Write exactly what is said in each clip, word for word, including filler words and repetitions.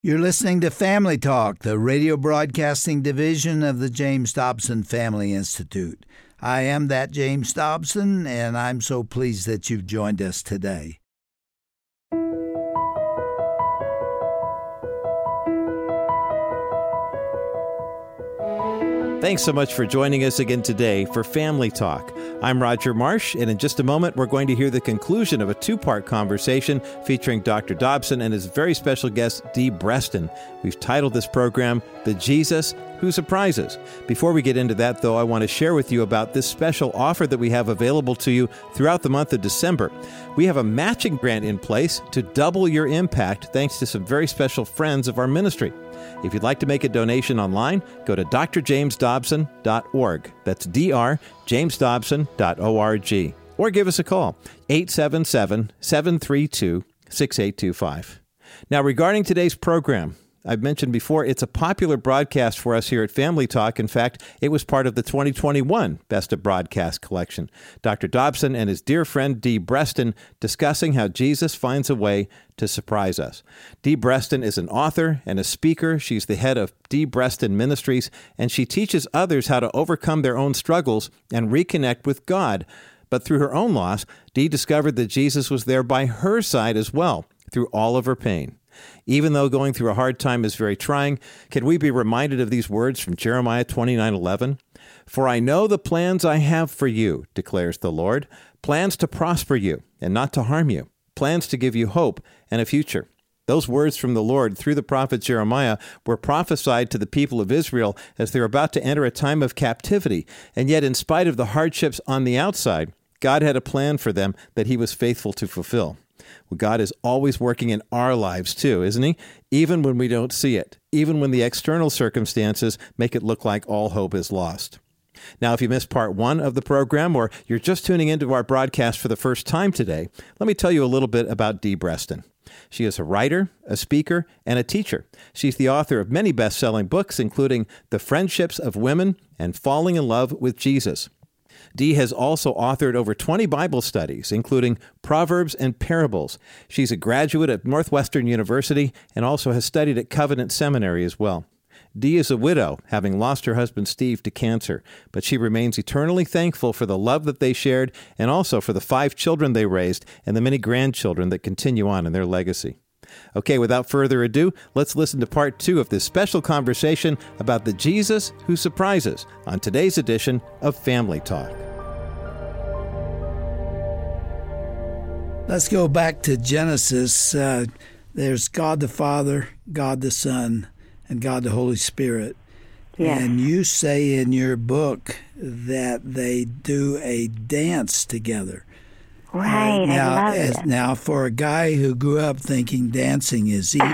You're listening to Family Talk, the radio broadcasting division of the James Dobson Family Institute. I am that James Dobson, and I'm so pleased that you've joined us today. Thanks so much for joining us again today for Family Talk. I'm Roger Marsh, and in just a moment, we're going to hear the conclusion of a two-part conversation featuring Doctor Dobson and his very special guest, Dee Breston. We've titled this program, The Jesus Who Surprises. Before we get into that, though, I want to share with you about this special offer that we have available to you throughout the month of December. We have a matching grant in place to double your impact thanks to some very special friends of our ministry. If you'd like to make a donation online, go to d r james dobson dot org. That's d r james dobson dot org. Or give us a call, eight seven seven, seven three two, six eight two five. Now, regarding today's program, I've mentioned before, it's a popular broadcast for us here at Family Talk. In fact, it was part of the twenty twenty-one Best of Broadcast collection. Doctor Dobson and his dear friend Dee Breston discussing how Jesus finds a way to surprise us. Dee Breston is an author and a speaker. She's the head of Dee Breston Ministries, and she teaches others how to overcome their own struggles and reconnect with God. But through her own loss, Dee discovered that Jesus was there by her side as well, through all of her pain. Even though going through a hard time is very trying, can we be reminded of these words from Jeremiah twenty-nine eleven? For I know the plans I have for you, declares the Lord, plans to prosper you and not to harm you, plans to give you hope and a future. Those words from the Lord through the prophet Jeremiah were prophesied to the people of Israel as they're about to enter a time of captivity. And yet, in spite of the hardships on the outside, God had a plan for them that he was faithful to fulfill. Well, God is always working in our lives too, isn't he? Even when we don't see it, even when the external circumstances make it look like all hope is lost. Now, if you missed part one of the program, or you're just tuning into our broadcast for the first time today, let me tell you a little bit about Dee Breston. She is a writer, a speaker, and a teacher. She's the author of many best-selling books, including The Friendships of Women and Falling in Love with Jesus. Dee has also authored over twenty Bible studies, including Proverbs and Parables. She's a graduate of Northwestern University and also has studied at Covenant Seminary as well. Dee is a widow, having lost her husband Steve to cancer, but she remains eternally thankful for the love that they shared and also for the five children they raised and the many grandchildren that continue on in their legacy. Okay, without further ado, let's listen to part two of this special conversation about the Jesus who surprises on today's edition of Family Talk. Let's go back to Genesis. Uh, there's God the Father, God the Son, and God the Holy Spirit. Yes. And you say in your book that they do a dance together. Right, Uh, now, I love as, it. now, for a guy who grew up thinking dancing is evil,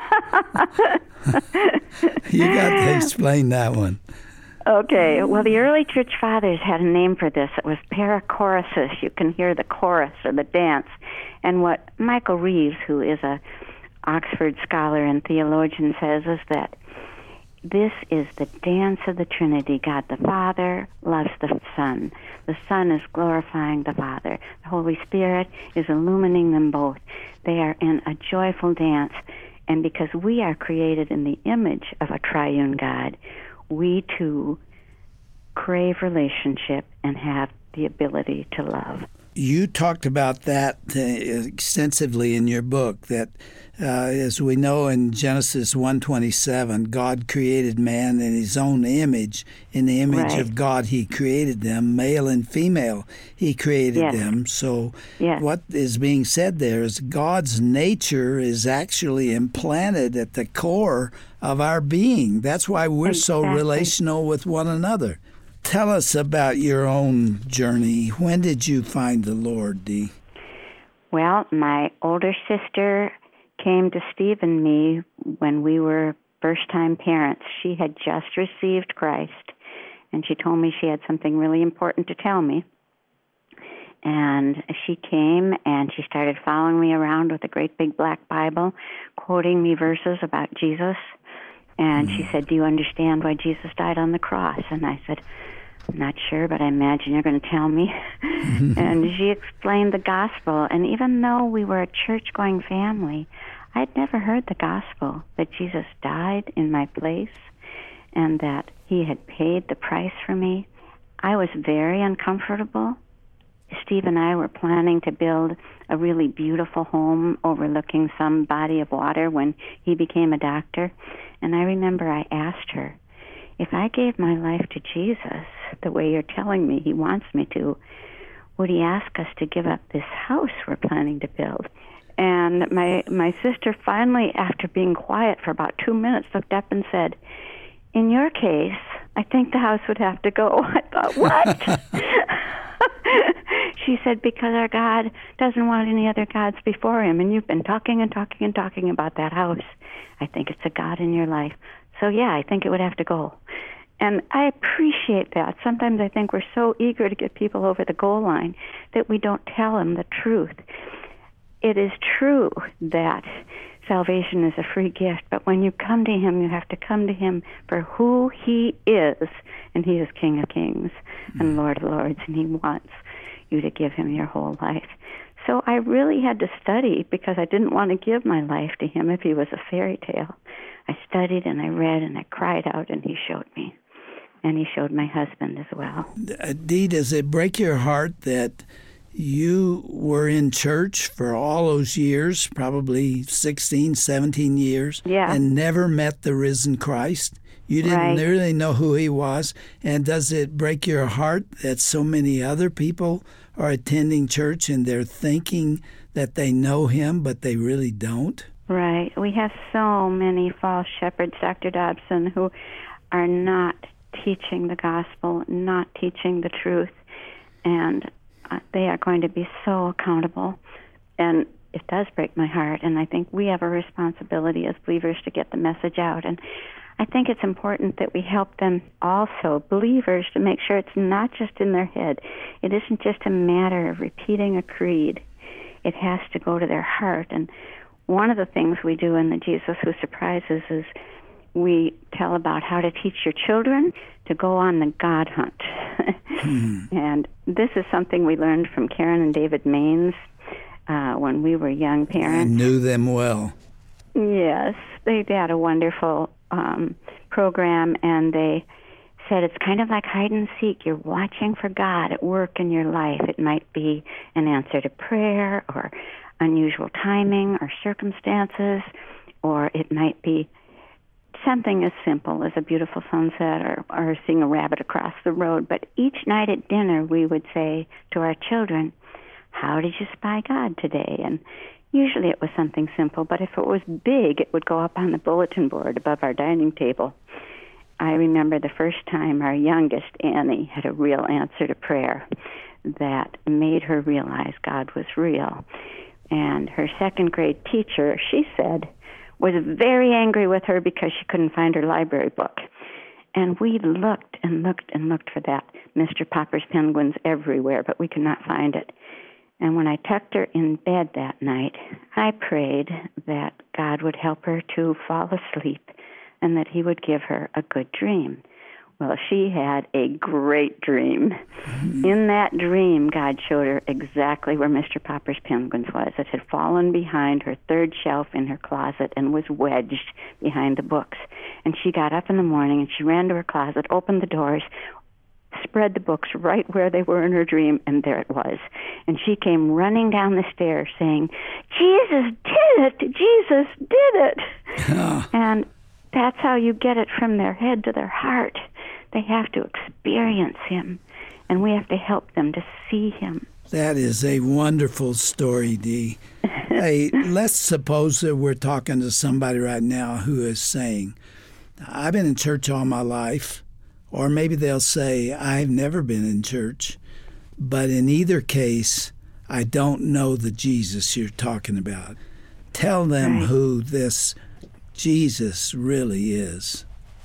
you got to explain that one. Okay, well, the early church fathers had a name for this. It was perichoresis. You can hear the chorus or the dance. And what Michael Reeves, who is a Oxford scholar and theologian, says is that this is the dance of the Trinity. God the Father loves the Son. The Son is glorifying the Father. The Holy Spirit is illumining them both. They are in a joyful dance. And because we are created in the image of a triune God, we too crave relationship and have the ability to love. You talked about that uh, extensively in your book, that uh, as we know in Genesis one twenty-seven, God created man in his own image. In the image Right. of God, he created them, male and female. He created Yes. them. So Yes. what is being said there is God's nature is actually implanted at the core of our being. That's why we're so Exactly. relational with one another. Tell us about your own journey. When did you find the Lord, Dee? Well, my older sister came to Steve and me when we were first-time parents. She had just received Christ, and she told me she had something really important to tell me. And she came, and she started following me around with a great big black Bible, quoting me verses about Jesus. And she said, "Do you understand why Jesus died on the cross?" And I said, "I'm not sure, but I imagine you're going to tell me." And she explained the gospel. And even though we were a church-going family, I'd never heard the gospel, that Jesus died in my place and that he had paid the price for me. I was very uncomfortable. Steve and I were planning to build a really beautiful home overlooking some body of water when he became a doctor. And I remember I asked her, if I gave my life to Jesus the way you're telling me he wants me to, would he ask us to give up this house we're planning to build? And my my sister finally, after being quiet for about two minutes, looked up and said, in your case, I think the house would have to go. I thought, what? She said, because our God doesn't want any other gods before him, and you've been talking and talking and talking about that house. I think it's a God in your life. So, yeah, I think it would have to go. And I appreciate that. Sometimes I think we're so eager to get people over the goal line that we don't tell them the truth. It is true that salvation is a free gift, but when you come to him, you have to come to him for who he is, and he is King of Kings and Lord of Lords, and he wants you to give him your whole life. So I really had to study because I didn't want to give my life to him if he was a fairy tale. I studied and I read and I cried out, and he showed me. And he showed my husband as well. Dee, does it break your heart that you were in church for all those years, probably sixteen, seventeen years, yeah. and never met the risen Christ? You didn't right. really know who he was. And does it break your heart that so many other people are attending church and they're thinking that they know him, but they really don't? Right. We have so many false shepherds, Doctor Dobson, who are not teaching the gospel, not teaching the truth, and uh, they are going to be so accountable. And it does break my heart, and I think we have a responsibility as believers to get the message out. And I think it's important that we help them also, believers, to make sure it's not just in their head. It isn't just a matter of repeating a creed. It has to go to their heart. And one of the things we do in the Jesus Who Surprises is we tell about how to teach your children to go on the God hunt. hmm. And this is something we learned from Karen and David Maines uh, when we were young parents. I knew them well. Yes, they had a wonderful um, program, and they said it's kind of like hide and seek. You're watching for God at work in your life. It might be an answer to prayer or unusual timing or circumstances, or it might be something as simple as a beautiful sunset or, or seeing a rabbit across the road. But each night at dinner, we would say to our children, how did you spy God today? And usually it was something simple, but if it was big, it would go up on the bulletin board above our dining table. I remember the first time our youngest, Annie, had a real answer to prayer that made her realize God was real. And her second grade teacher, she said, was very angry with her because she couldn't find her library book. And we looked and looked and looked for that Mister Popper's Penguins everywhere, but we could not find it. And when I tucked her in bed that night, I prayed that God would help her to fall asleep and that he would give her a good dream. Well, she had a great dream. Mm-hmm. In that dream, God showed her exactly where Mister Popper's Penguins was. It had fallen behind her third shelf in her closet and was wedged behind the books. And she got up in the morning and she ran to her closet, opened the doors, spread the books right where they were in her dream, and there it was. And she came running down the stairs saying, Jesus did it! Jesus did it! Oh. And that's how you get it from their head to their heart. They have to experience him, and we have to help them to see him. That is a wonderful story, Dee. Hey, let's suppose that we're talking to somebody right now who is saying, I've been in church all my life, or maybe they'll say, I've never been in church. But in either case, I don't know the Jesus you're talking about. Tell them right. who this Jesus really is.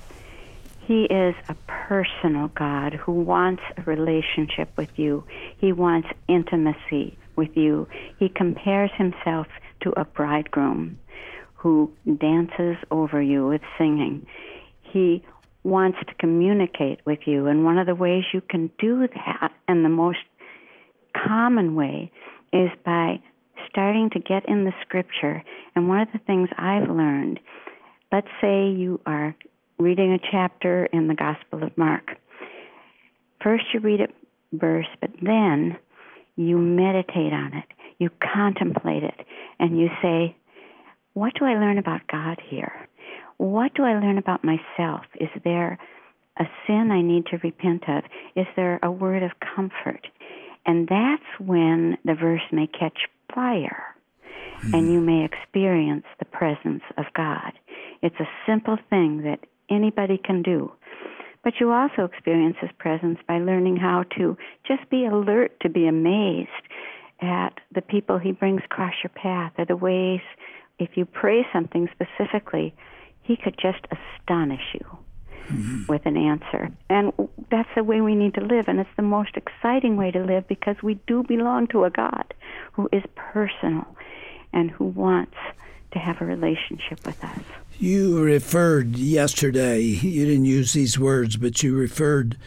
He is a personal God who wants a relationship with you. He wants intimacy with you. He compares himself to a bridegroom who dances over you with singing. He wants to communicate with you, and one of the ways you can do that, and the most common way, is by starting to get in the Scripture. And one of the things I've learned, let's say you are reading a chapter in the Gospel of Mark. First you read a verse, but then you meditate on it. You contemplate it, and you say, what do I learn about God here? What do I learn about myself? Is there a sin I need to repent of? Is there a word of comfort? And that's when the verse may catch fire, mm-hmm. and you may experience the presence of God. It's a simple thing that anybody can do. But you also experience His presence by learning how to just be alert, to be amazed at the people He brings across your path, or the ways, if you pray something specifically, He could just astonish you mm-hmm. with an answer. And that's the way we need to live, and it's the most exciting way to live, because we do belong to a God who is personal and who wants to have a relationship with us. You referred yesterday, you didn't use these words, but you referred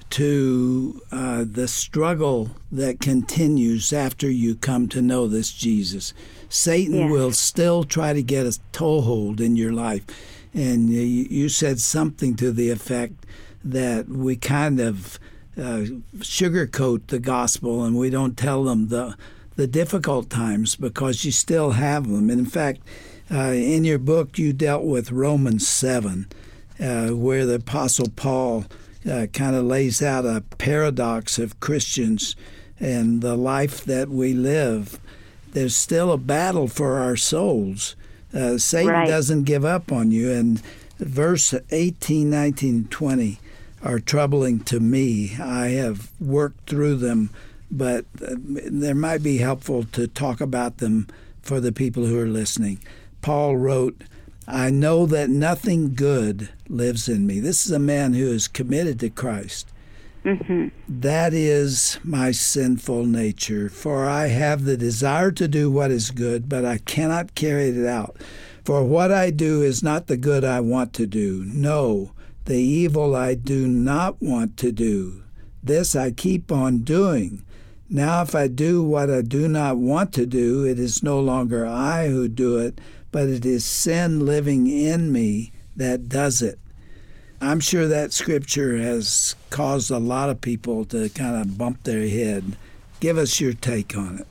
to uh, the struggle that continues after you come to know this Jesus. Satan yes. will still try to get a toehold in your life. And you, you said something to the effect that we kind of uh, sugarcoat the gospel and we don't tell them the, the difficult times because you still have them. And in fact, Uh, in your book, you dealt with Romans seven, uh, where the Apostle Paul uh, kind of lays out a paradox of Christians and the life that we live. There's still a battle for our souls. Uh, Satan right. doesn't give up on you. And verse eighteen, nineteen, and twenty are troubling to me. I have worked through them, but uh, they might be helpful to talk about them for the people who are listening. Paul wrote, I know that nothing good lives in me. This is a man who is committed to Christ. Mm-hmm. That is my sinful nature, for I have the desire to do what is good, but I cannot carry it out. For what I do is not the good I want to do. No, the evil I do not want to do. This I keep on doing. Now if I do what I do not want to do, it is no longer I who do it, but it is sin living in me that does it. I'm sure that scripture has caused a lot of people to kind of bump their head. Give us your take on it.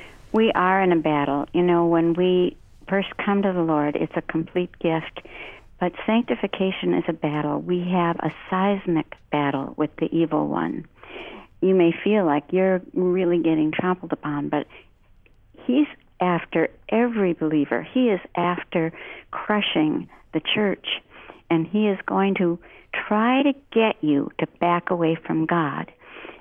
We are in a battle. You know, when we first come to the Lord, it's a complete gift. But sanctification is a battle. We have a seismic battle with the evil one. You may feel like you're really getting trampled upon, but he's after every believer. He is after crushing the church, and he is going to try to get you to back away from God.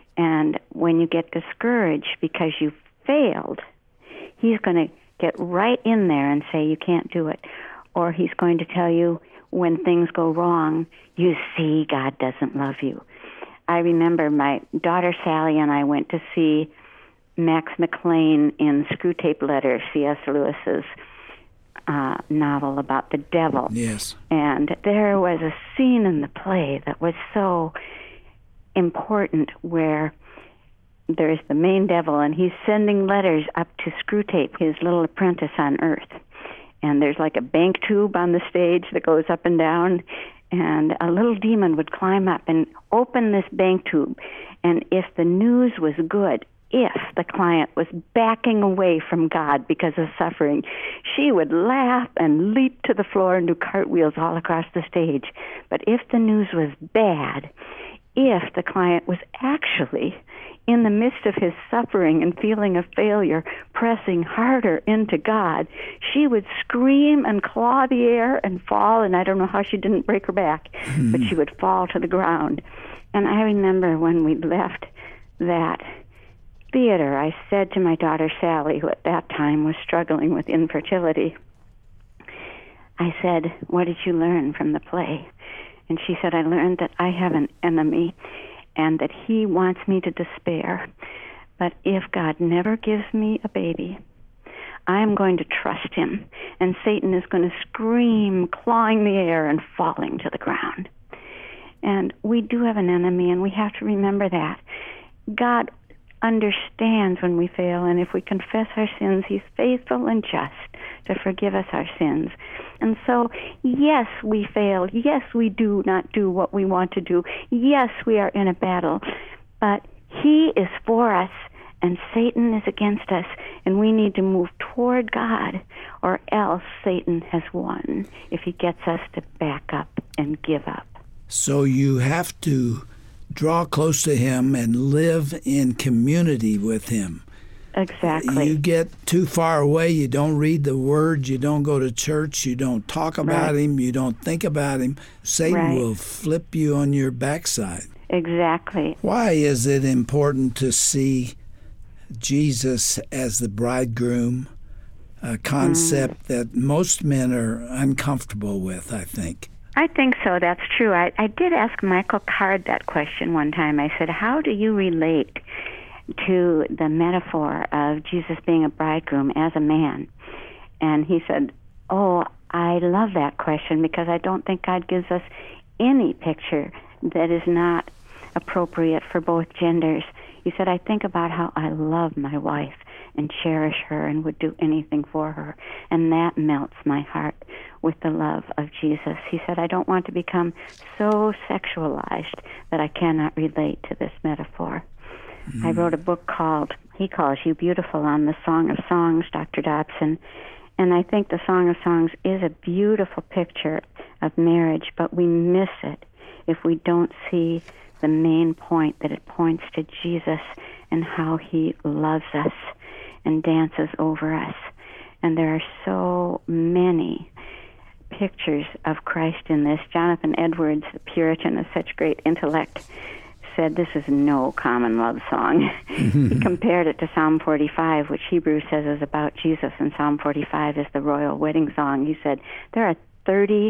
And when you get discouraged because you failed, he's going to get right in there and say you can't do it. Or he's going to tell you when things go wrong, you see, God doesn't love you. I remember my daughter Sally and I went to see Max McLean in Screwtape Letters, C S Lewis's uh, novel about the devil. Yes. And there was a scene in the play that was so important where there's the main devil and he's sending letters up to Screwtape, his little apprentice on Earth. And there's like a bank tube on the stage that goes up and down, and a little demon would climb up and open this bank tube. And if the news was good, if the client was backing away from God because of suffering, she would laugh and leap to the floor and do cartwheels all across the stage. But if the news was bad, if the client was actually in the midst of his suffering and feeling of failure, pressing harder into God, she would scream and claw the air and fall, and I don't know how she didn't break her back, mm-hmm. but she would fall to the ground. And I remember when we left that theater, I said to my daughter Sally, who at that time was struggling with infertility, I said, what did you learn from the play? And she said, I learned that I have an enemy and that he wants me to despair. But if God never gives me a baby, I am going to trust him. And Satan is going to scream, clawing the air and falling to the ground. And we do have an enemy, and we have to remember that. God understands when we fail, and if we confess our sins, He's faithful and just to forgive us our sins. And so, yes, we fail. Yes, we do not do what we want to do. Yes, we are in a battle. But He is for us, and Satan is against us, and we need to move toward God, or else Satan has won if he gets us to back up and give up. So you have to draw close to Him and live in community with Him. Exactly. You get too far away, you don't read the Word, you don't go to church, you don't talk about Right. Him, you don't think about Him. Satan Right. will flip you on your backside. Exactly. Why is it important to see Jesus as the bridegroom, a concept mm. that most men are uncomfortable with, I think? I think so. That's true. I, I did ask Michael Card that question one time. I said, how do you relate to the metaphor of Jesus being a bridegroom as a man? And he said, oh, I love that question because I don't think God gives us any picture that is not appropriate for both genders. He said, I think about how I love my wife and cherish her and would do anything for her, and that melts my heart with the love of Jesus. He said, I don't want to become so sexualized that I cannot relate to this metaphor. Mm. I wrote a book called, he calls You Beautiful, on the Song of Songs, Doctor Dobson, and I think the Song of Songs is a beautiful picture of marriage, but we miss it if we don't see the main point, that it points to Jesus and how He loves us and dances over us. And there are so many pictures of Christ in this. Jonathan Edwards, the Puritan of such great intellect, said this is no common love song. He compared it to Psalm forty-five, which Hebrews says is about Jesus, and Psalm forty-five is the royal wedding song. He said there are thirty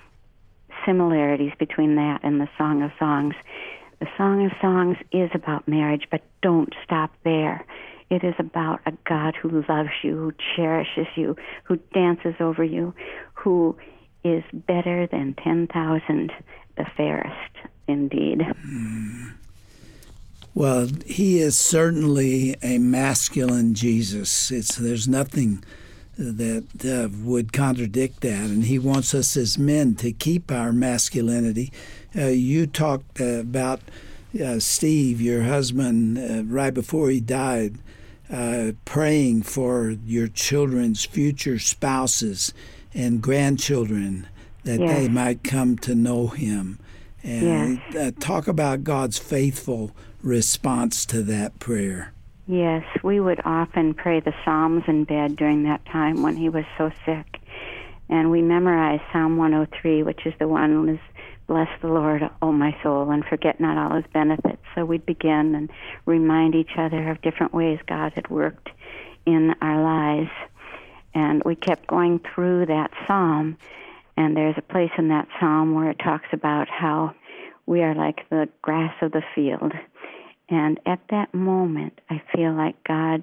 similarities between that and the Song of Songs. The Song of Songs is about marriage, but don't stop there. It is about a God who loves you, who cherishes you, who dances over you, who is better than ten thousand, the fairest indeed. Mm. Well, He is certainly a masculine Jesus. It's there's nothing that uh, would contradict that, and He wants us as men to keep our masculinity. Uh, you talked uh, about uh, Steve, your husband, uh, right before he died, uh, praying for your children's future spouses and grandchildren that yes. they might come to know Him. And yes. uh, talk about God's faithful response to that prayer. Yes, we would often pray the Psalms in bed during that time when he was so sick. And we memorized Psalm one oh three, which is the one that is, bless the Lord, O my soul, and forget not all His benefits. So we'd begin and remind each other of different ways God had worked in our lives. And we kept going through that psalm, and there's a place in that psalm where it talks about how we are like the grass of the field. And at that moment, I feel like God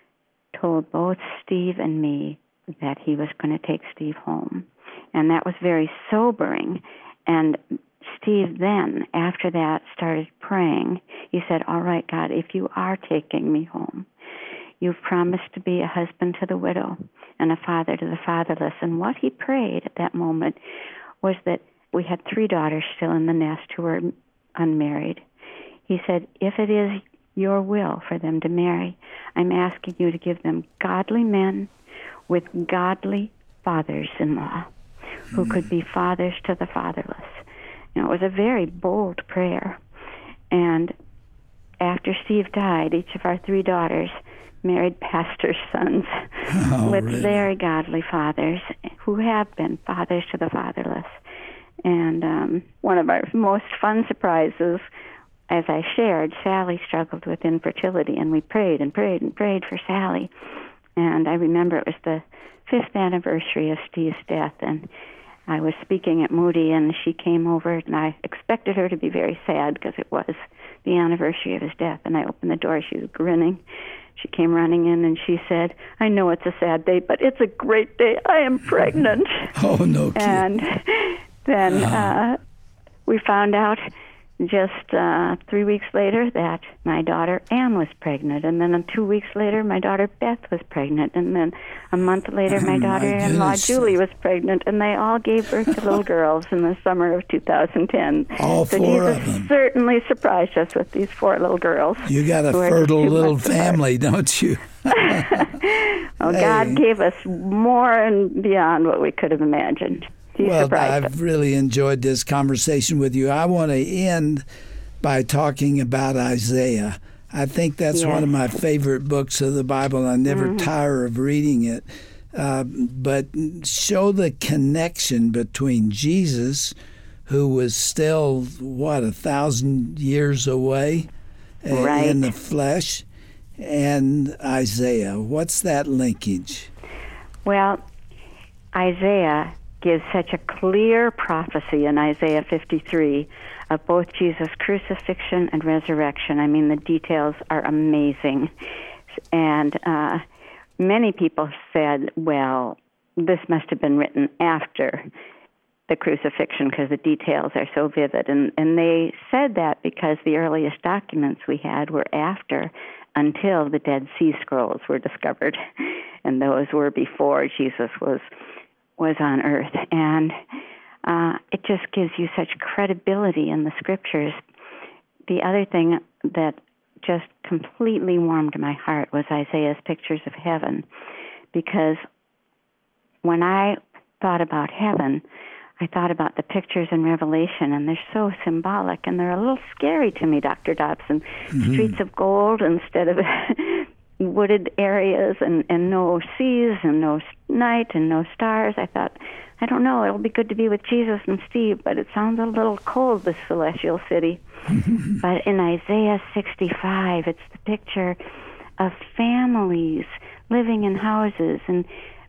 told both Steve and me that He was going to take Steve home. And that was very sobering. And Steve then, after that, started praying. He said, all right, God, if you are taking me home, you've promised to be a husband to the widow and a father to the fatherless. And what he prayed at that moment was that we had three daughters still in the nest who were unmarried. He said, if it is your will for them to marry, I'm asking you to give them godly men with godly fathers-in-law who mm. could be fathers to the fatherless. You know, it was a very bold prayer. And after Steve died, each of our three daughters married pastors' sons oh, with really? very godly fathers who have been fathers to the fatherless. And um, one of our most fun surprises, as I shared, Sally struggled with infertility, and we prayed and prayed and prayed for Sally. And I remember it was the fifth anniversary of Steve's death, and I was speaking at Moody, and she came over, and I expected her to be very sad because it was the anniversary of his death. And I opened the door. She was grinning. She came running in, and she said, I know it's a sad day, but it's a great day. I am pregnant. Oh, no kidding. And then uh, we found out just uh, three weeks later that my daughter Anne was pregnant, and then two weeks later my daughter Beth was pregnant, and then a month later my Oh, my daughter-in-law goodness. Julie was pregnant, and they all gave birth to little girls in the summer of two thousand ten. All so four Jesus of them. certainly surprised us with these four little girls. You got a who are fertile two little months apart. family, don't you? Well, Hey. God gave us more and beyond what we could have imagined. He Well, surprised us. I've really enjoyed this conversation with you. I want to end by talking about Isaiah. I think that's Yes. one of my favorite books of the Bible. I never Mm-hmm. tire of reading it. Uh, but show the connection between Jesus, who was still, what, a thousand years away uh, Right. in the flesh, and Isaiah. What's that linkage? Well, Isaiah gives such a clear prophecy in Isaiah fifty-three of both Jesus' crucifixion and resurrection. I mean, the details are amazing. And uh, many people said, well, this must have been written after the crucifixion because the details are so vivid. And, and they said that because the earliest documents we had were after, until the Dead Sea Scrolls were discovered. And those were before Jesus was was on earth. And uh, it just gives you such credibility in the scriptures. The other thing that just completely warmed my heart was Isaiah's pictures of heaven, because when I thought about heaven, I thought about the pictures in Revelation, and they're so symbolic, and they're a little scary to me, Doctor Dobson. Mm-hmm. Streets of gold instead of wooded areas, and, and no seas, and no night, and no stars. I thought, I don't know, it'll be good to be with Jesus and Steve, but it sounds a little cold, this celestial city. But in Isaiah sixty-five, it's the picture of families living in houses and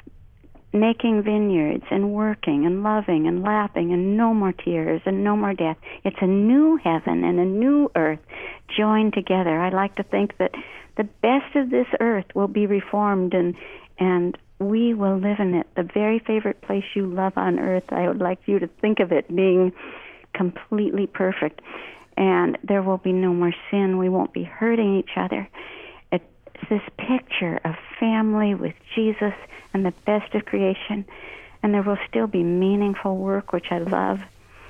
making vineyards and working and loving and laughing, and no more tears and no more death. It's a new heaven and a new earth joined together. I like to think that the best of this earth will be reformed, and and we will live in it. The very favorite place you love on earth, I would like you to think of it being completely perfect. And there will be no more sin. We won't be hurting each other. It's this picture of family with Jesus and the best of creation. And there will still be meaningful work, which I love.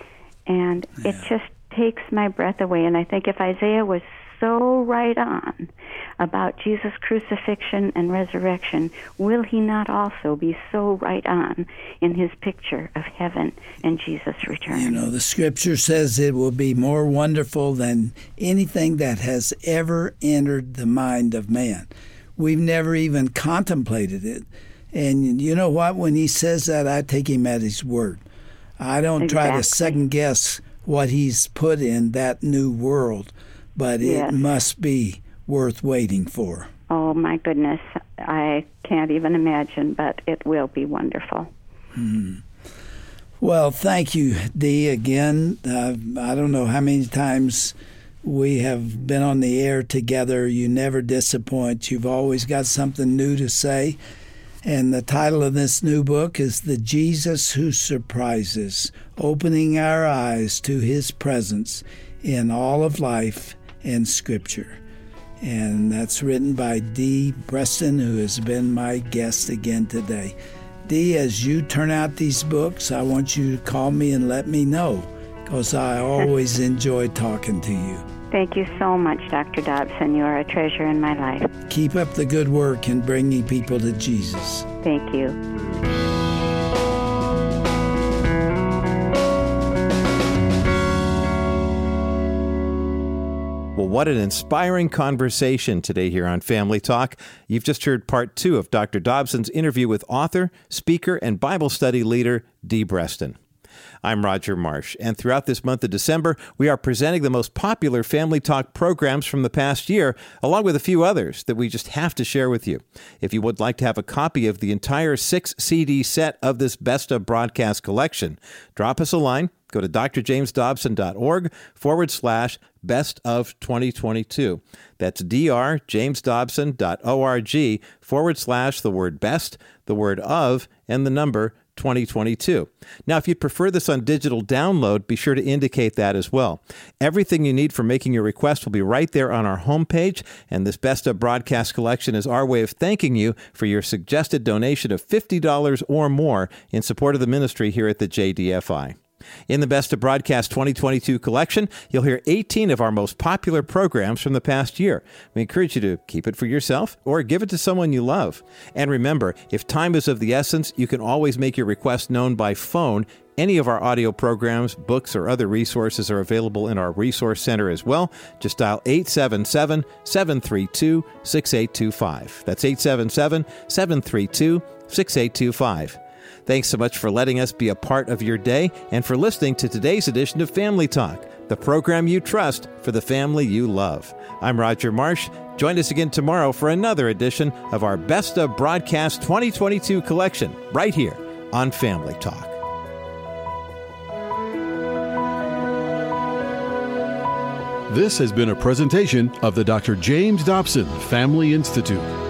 And yeah. It just takes my breath away. And I think if Isaiah was so right on about Jesus' crucifixion and resurrection, will he not also be so right on in his picture of heaven and Jesus' return? You know, the scripture says it will be more wonderful than anything that has ever entered the mind of man. We've never even contemplated it. And you know what? When he says that, I take him at his word. I don't Exactly. try to second guess what he's put in that new world, but Yes. it must be worth waiting for. Oh, my goodness. I can't even imagine, but it will be wonderful. Hmm. Well, thank you, Dee, again. Uh, I don't know how many times we have been on the air together. You never disappoint. You've always got something new to say. And the title of this new book is The Jesus Who Surprises, Opening Our Eyes to His Presence in All of Life and Scripture. And that's written by Dee Breston, who has been my guest again today. Dee, as you turn out these books, I want you to call me and let me know, because I always enjoy talking to you. Thank you so much, Doctor Dobson. You are a treasure in my life. Keep up the good work in bringing people to Jesus. Thank you. Well, what an inspiring conversation today here on Family Talk. You've just heard part two of Doctor Dobson's interview with author, speaker, and Bible study leader Dee Breston. I'm Roger Marsh, and throughout this month of December, we are presenting the most popular Family Talk programs from the past year, along with a few others that we just have to share with you. If you would like to have a copy of the entire six C D set of this Best of Broadcast collection, drop us a line. Go to drjamesdobson.org forward slash best of 2022. That's drjamesdobson.org forward slash the word best, the word of, and the number twenty twenty-two. Now, if you'd prefer this on digital download, be sure to indicate that as well. Everything you need for making your request will be right there on our homepage, and this Best of Broadcast collection is our way of thanking you for your suggested donation of fifty dollars or more in support of the ministry here at the J D F I. In the Best of Broadcast twenty twenty-two collection, you'll hear eighteen of our most popular programs from the past year. We encourage you to keep it for yourself or give it to someone you love. And remember, if time is of the essence, you can always make your request known by phone. Any of our audio programs, books, or other resources are available in our Resource Center as well. Just dial eight seven seven, seven three two, six eight two five. That's eight seven seven, seven three two, six eight two five. Thanks so much for letting us be a part of your day and for listening to today's edition of Family Talk, the program you trust for the family you love. I'm Roger Marsh. Join us again tomorrow for another edition of our Best of Broadcast twenty twenty-two collection right here on Family Talk. This has been a presentation of the Doctor James Dobson Family Institute.